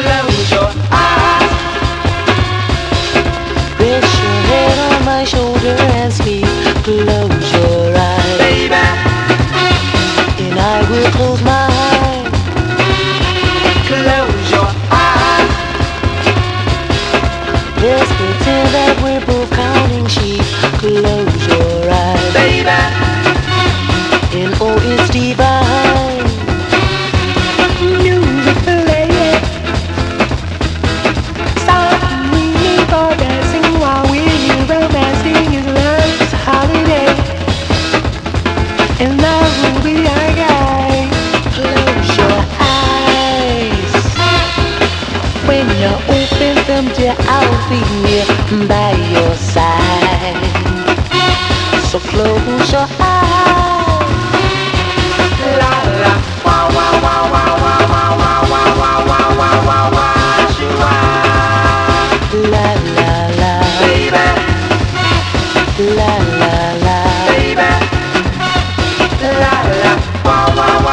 Close your eyes. Rest your head on my shoulder and sleep. Close your eyes, baby, and I will close my eyes. Close your eyes. Let's pretend that we're both counting sheep. Close your eyes, baby, and oh, it's divine. Music playing, something we need for dancing while we're here romancing is love's holiday, and love will be our guide. Close your eyes. When you open them, dear, I'll be here by your side. So close your eyes. La la, wow wow wow wow wow wow wow wow wow wow wow wow wow. La la la, baby. La